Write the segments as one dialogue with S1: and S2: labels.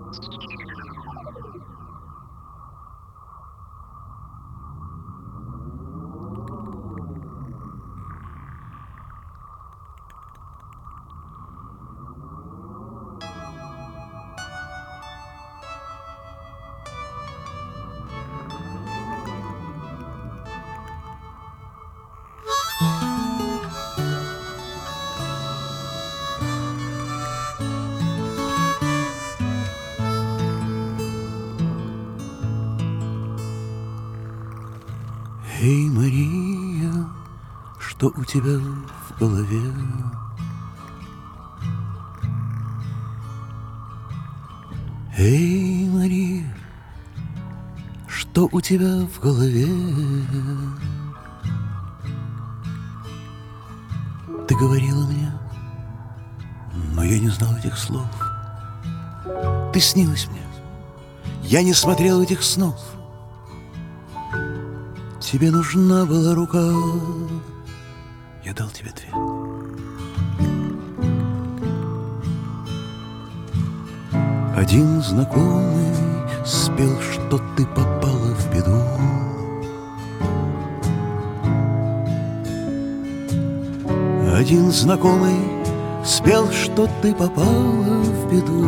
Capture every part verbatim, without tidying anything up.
S1: Эй, Мария, что у тебя в голове? Эй, Мария, что у тебя в голове? Ты говорила мне, но я не знал этих слов. Ты снилась мне, я не смотрел этих снов. Тебе нужна была рука, я дал тебе две. Один знакомый спел, что ты попала в беду. Один знакомый спел, что ты попала в беду.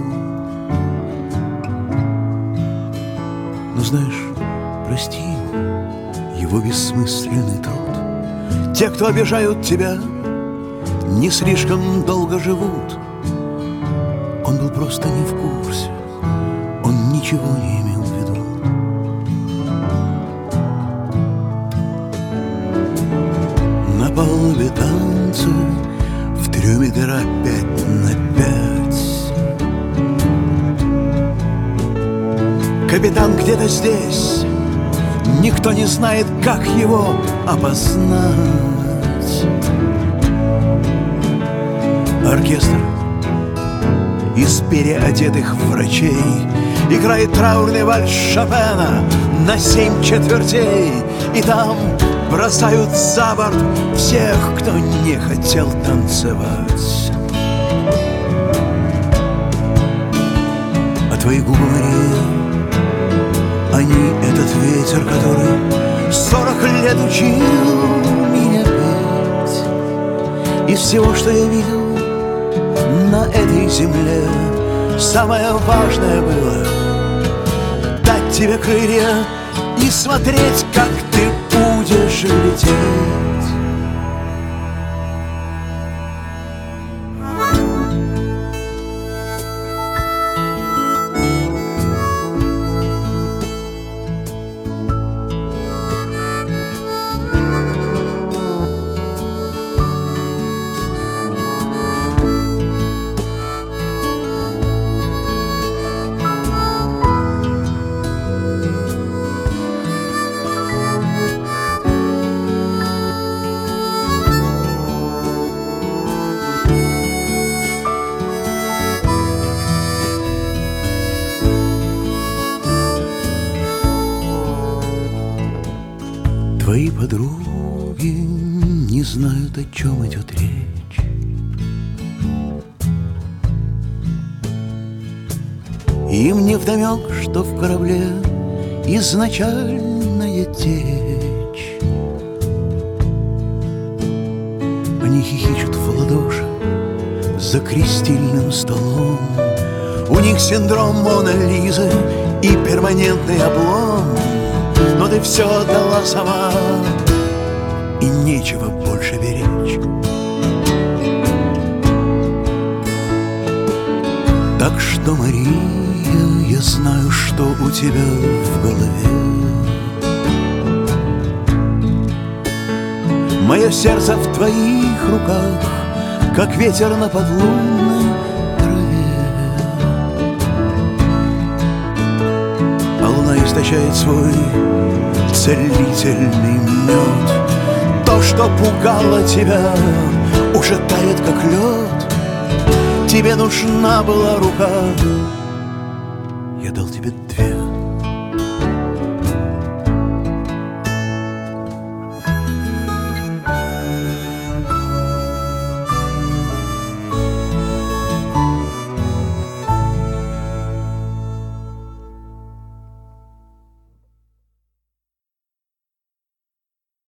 S1: Но знаешь, прости его бессмысленный труд. Те, кто обижают тебя, не слишком долго живут. Он был просто не в курсе, он ничего не имел в виду. На палубе танцы, в трюме дыра пять на пять. Капитан где-то здесь, никто не знает, как его опознать. Оркестр из переодетых врачей играет траурный вальс Шопена на семь четвертей. И там бросают за борт всех, кто не хотел танцевать. А твои губы, Мария, они этот ветер, который сорок лет учил меня петь. Из всего, что я видел на этой земле, самое важное было дать тебе крылья и смотреть, как ты будешь лететь. Твои подруги не знают, о чем идет речь. Им невдомек, что в корабле изначальная течь. Они хихичут в ладоши за крестильным столом. У них синдром Моны Лизы и перманентный облом. Но ты все отдала сама, и нечего больше беречь. Так что, Мария, я знаю, что у тебя в голове. Мое сердце в твоих руках, как ветер на подлунной траве. А луна источает свой целительный мед. То, что пугало тебя, уже тает, как лед. Тебе нужна была рука, я дал тебе две.